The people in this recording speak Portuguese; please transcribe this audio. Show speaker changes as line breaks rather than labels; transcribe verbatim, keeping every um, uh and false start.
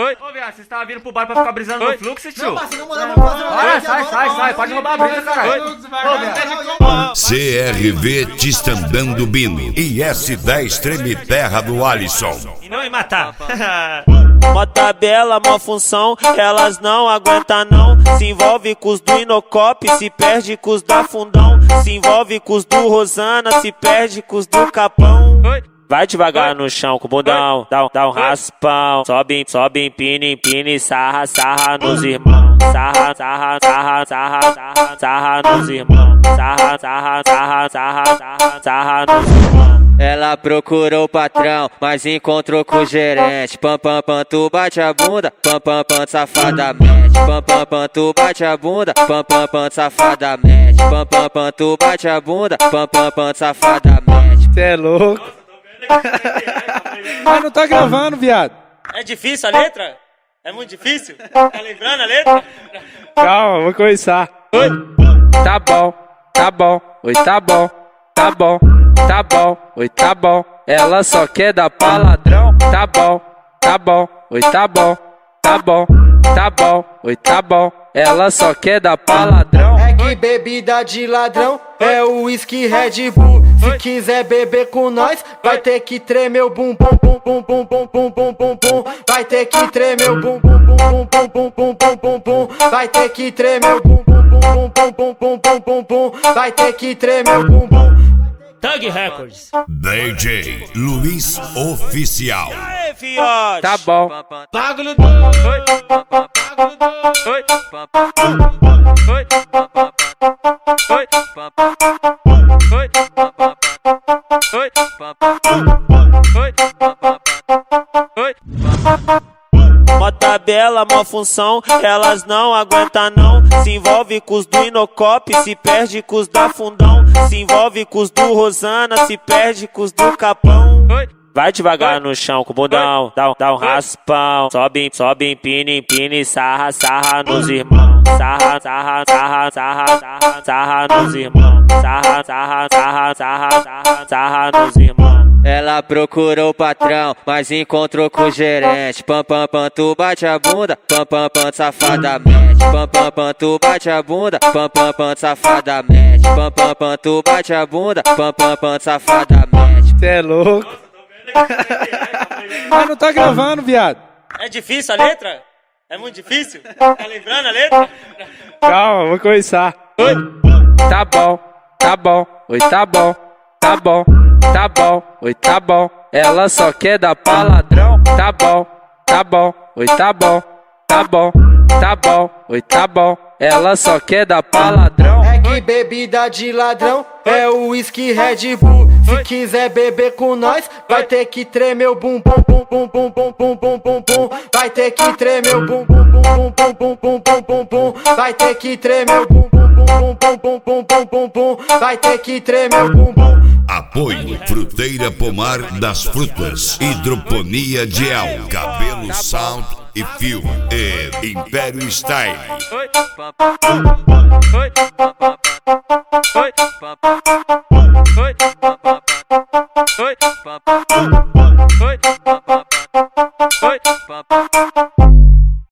Oi? Ô, viado, vocês estavam vindo pro bar pra ficar brisando no fluxo, tio?
Não, parceiro, não, não, vamos fazer uma
Bora, sai, sai, sai, pode roubar a brisa, caralho.
C R V Tistandando Bino e S dez Treme Terra do Alisson.
E não me matar.
Mó tabela, mó função, elas não aguentam não. Se envolve com os do Inocop, se perde com os da Fundão. Se envolve com os do Rosana, se perde com os do Capão. Vai devagar no chão com o bundão, dá um, dá um raspão. Sobe, sobe, empina, empina e sarra, sarra nos irmãos. Sarra, sarra, sarra, sarra, sarra, sarra nos irmãos. Sarra, sarra, sarra, sarra, sarra, sarra nos irmãos. Ela procurou o patrão, mas encontrou com o gerente. Pam, pam, pam, tu bate a bunda. Pam, pam, pam, safadamente. Pam, pam, pam, tu bate a bunda. Pam, pam, pam, safadamente. Pam, pam, pam, tu bate a bunda. Pam, pam, pam, safadamente.
Cê é louco. Mas não tá gravando, viado.
É difícil a letra? É muito difícil? Tá lembrando a letra?
Calma, vou começar. Oi. Tá bom, tá bom. Oi, tá bom, tá bom, tá bom. Oi, tá bom. Ela só quer dar pra ladrão. Tá bom, tá bom. Oi, tá bom, tá bom, tá bom. Oi, tá bom. Ela só quer dar pra ladrão.
É que bebida de ladrão é o whisky Red Bull. Se quiser beber com nós, vai ter que tremer o bum bum bum bum bum bum bum bum bum bum. Vai ter que tremer o bum bum bum bum bum bum bum bum bum bum. Vai ter que tremer o bum bum bum bum bum bum bum bum bum. Vai ter que tremer o bum bum.
Thug Records.
D J Luiz Oficial.
Aê, fiote.
Tá bom.
Bagulho doido. Oi. Bagulho doido. Oi. Oi. Oi. Oi. Oi. Oi.
Mó tabela, mó função, elas não aguentam não. Se envolve com os do Inocop, se perde com os da Fundão. Se envolve com os do Rosana, se perde com os do Capão. Vai devagar no chão com o bundão, dá um, dá um raspão. Sobe, sobe, empina, empina e sarra, sarra nos irmãos. Sarra, sarra, sarra, sarra, sarra, sarra nos irmãos. Sarra, sarra, sarra, sarra, sarra, sarra nos irmãos. Ela procurou o patrão, mas encontrou com o gerente. Pam, pam, pam, tu bate a bunda. Pam, pam, pam, safadamente. Pam, pam, pam, tu bate a bunda. Pam, pam, pam, safadamente. Pam, pam, pam, tu bate a bunda. Pam, pam, pam, safadamente.
Cê é louco. Mas não tá gravando, viado.
É difícil a letra? É muito difícil? Tá lembrando a letra?
Calma, vou começar. Oi. Tá bom, tá bom. Oi, tá bom, tá bom, tá bom. Oi, tá bom. Ela só quer dar pra ladrão. Tá bom, tá bom. Oi, tá bom, tá bom, tá bom. Oi, tá bom. Ela só quer dar pra ladrão.
É que bebida de ladrão é o whisky Red Bull. Se quiser beber com nós, vai ter que tremer o bum bum bum bum bum bum bum bum bum bum. Vai ter que tremer o bum bum bum bum bum bum bum bum bum bum. Vai ter que tremer o bum bum bum bum bum bum bum bum bum. Vai ter que tremer o bum bum.
Apoio Fruteira Pomar das Frutas, Hidroponia Gel, Cabelo Sound e Fio e Império Style.
Oi.